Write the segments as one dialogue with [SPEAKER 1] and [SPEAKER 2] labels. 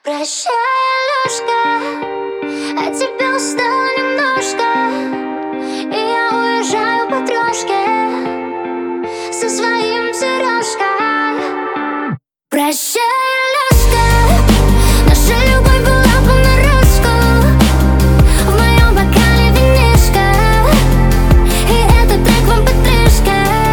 [SPEAKER 1] Прощай, Алёшка, от тебя устала немножко, и я уезжаю по трошке со своим Сережкой. Прощай, Алёшка, наша любовь была понарошку. В моем бокале винишко, и этот трек вам потришка.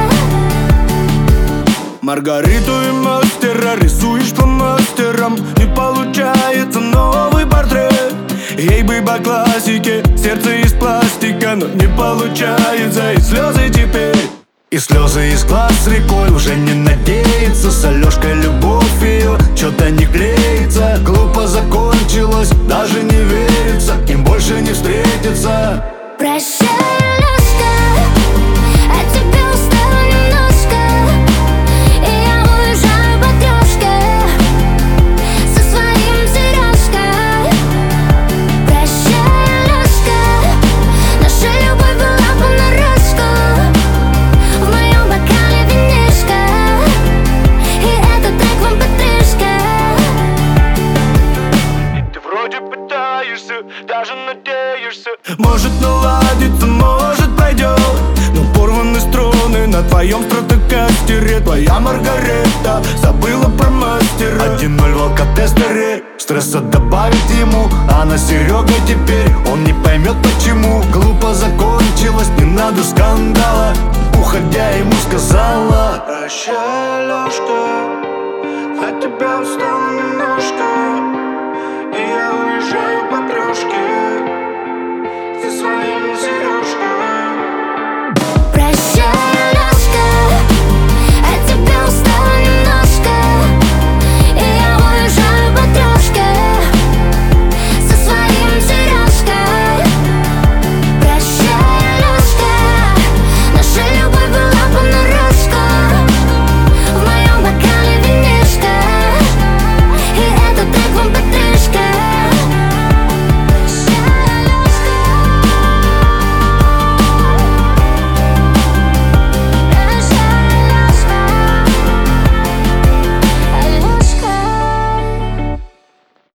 [SPEAKER 2] Маргариту и мастера рисуешь по мастерам. Не получается новый портрет. Ей бы по классике, сердце из пластика, но не получается, и слезы теперь. И слезы из глаз рекой, уже не надеется. С Алёшкой любовь ее что-то не клеится. Глупо закончилось, даже не верится, им больше не встретиться.
[SPEAKER 1] Прощай, Алёшка, от тебя устала немножко, и я уезжаю по трошке со своим Сережкой. Прощай, Алёшка, наша любовь была понарошку. В моем бокале винишко, и этот трек вам потришка.
[SPEAKER 2] Ты вроде пытаешься, даже надеешься. Может наладится, может пойдет, но порваны струны на твоем стратокастере. Твоя Маргарета забыла про мастера. 1-0 в алкотестере, стресса добавить ему, а на Серега теперь он не поймет почему. Глупо закончилось, не надо скандала. Уходя ему сказала: прощай, Алёшка, от тебя устала немножко.